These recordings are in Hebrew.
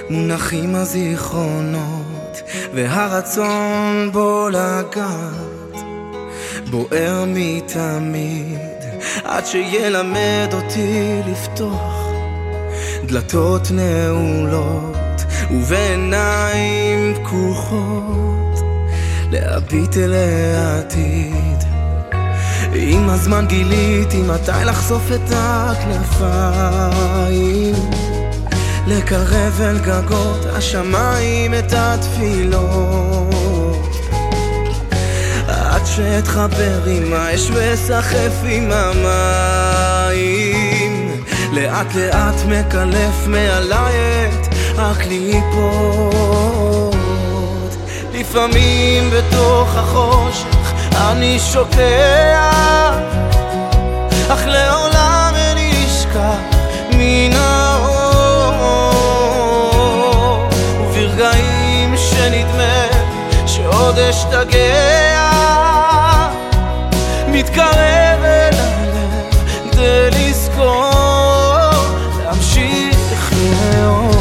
מונחים הזיכרונות והרצון בו לגעת בוער מתמיד עד שילמד אותי לפתוח דלתות נעולות ובעיניים פקוחות להביט אל העתיד. עם הזמן גיליתי מתי לחשוף את הכנפיים, לקרב אל גגות השמיים את התפילות, עד שאתחבר עם האש וסחף עם המים. לאט לאט מקלף מעלי את הקליפות, לפעמים בתוך החושך אני שוקע, אך לעולם איני נשכח מן האור. וברגעים שנדמה שעוד אשתגע, מתקרב אל הלב כדי לזכור להמשיך לאהוב.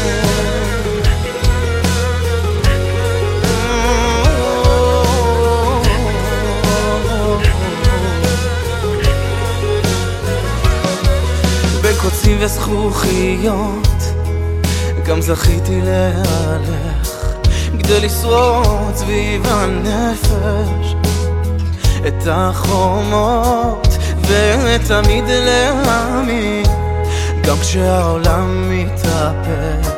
בין קוצים וזכוכיות גם זכיתי להלך כדי לשרוד סביב הנפש את החומות ותמיד להאמין גם כשהעולם מתהפך,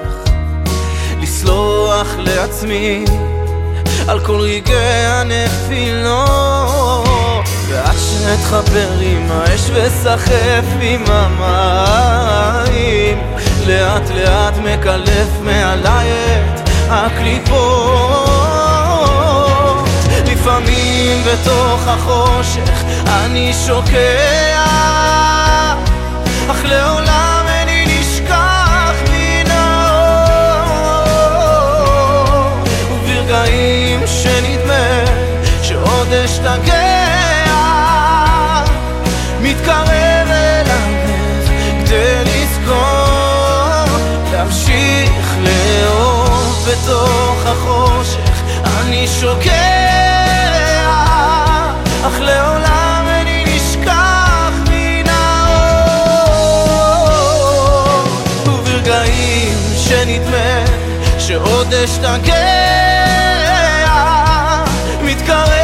לסלוח לעצמי על כל רגעי הנפילות, ועד שאתחבר עם האש וסחף עם המים, לאט לאט מקלף מעלי את הקליפות. לפעמים בתוך החושך אני שוקע, אך לעולם איני נשכח מן האור. וברגעים שנדמה שעוד אשתגע, מתקרב אל הלב כדי לזכור להמשיך לאהוב. בתוך החושך אני שוקע, אך לעולם איני נשכח מן האור. וברגעים שנדמה שעוד אשתגע, מתקרב